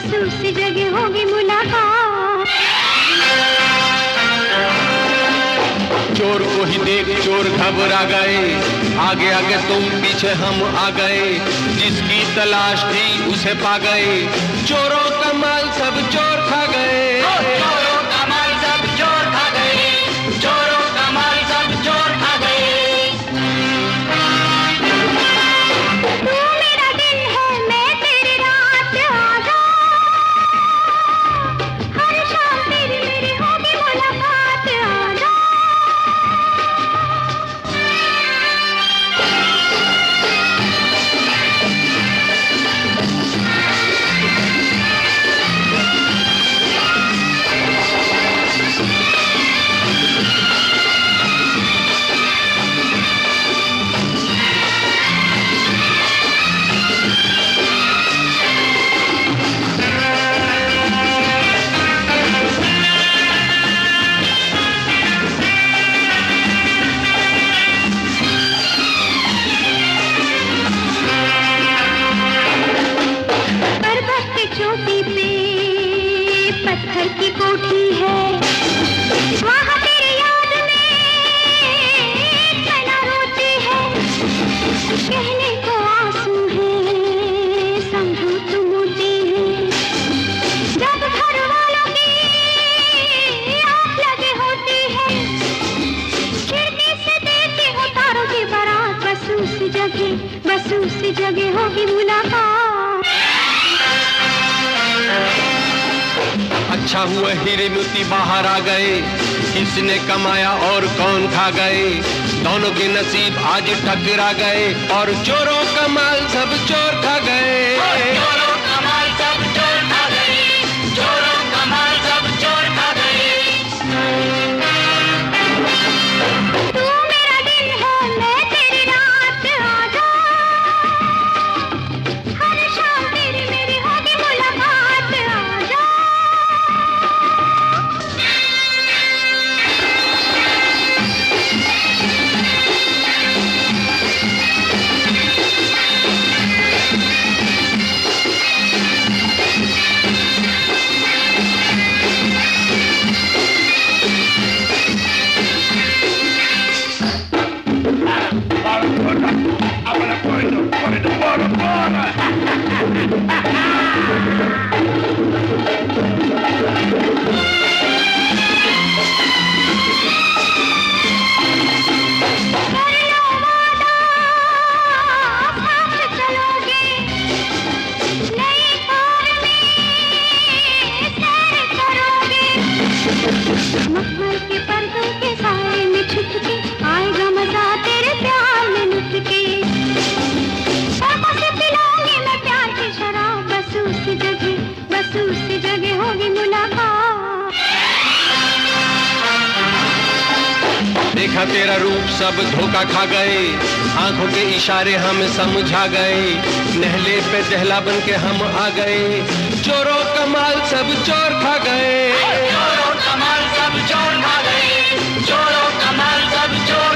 बस उसी जगह होगी मुलाकात। चोर को ही देख चोर घबरा गए, आगे आगे तुम पीछे हम आ गए, जिसकी तलाश थी उसे पा गए, चोरों का माल सब चोर खा गए। चोरों का माल सब चोर खा गए, चोरों का माल सब चोर खा गए। तू मेरा दिन है मैं तेरी रात, आजा हर शाम तेरी मेरी होगी मुलाकात, आजा। चोटी पे पत्थर की कोठी है, वहाँ तेरी याद में तना रोती है, कहने को आंसू है समझो तुम मोटी है, जब घर वालों की आँख लगी होती है, खिड़की से देखती हूँ तारों की बारात, बस उसी जगह होगी मुलाकात। अच्छा हुआ हीरे मोती बाहर आ गए, किसने कमाया और कौन खा गए, दोनों के नसीब आज टकरा गए, और चोरों का माल सब चोर खा गए। चोरों का माल सब चोर खा गए, चोरों का माल सब चोर खा गए। तू मेरा दिन है मैं तेरी रात, आजा हर शाम तेरी मेरी होगी मुलाकात, आजा। मखमल के पर्दों के साए में छुप के आएगा मजा तेरे प्यार में लुट के, पापा से पिलाऊंगी मैं प्यार की शराब, बस उसी जगह होगी मुलाकात। देखा तेरा रूप सब धोखा खा गए, आंखों के इशारे हम समझा गए, नहले पे दहला बन के हम आ गए, चोरों का माल सब चोर खा गए। चोरों का माल सब चोर खा गए, चोरों का माल सब चोर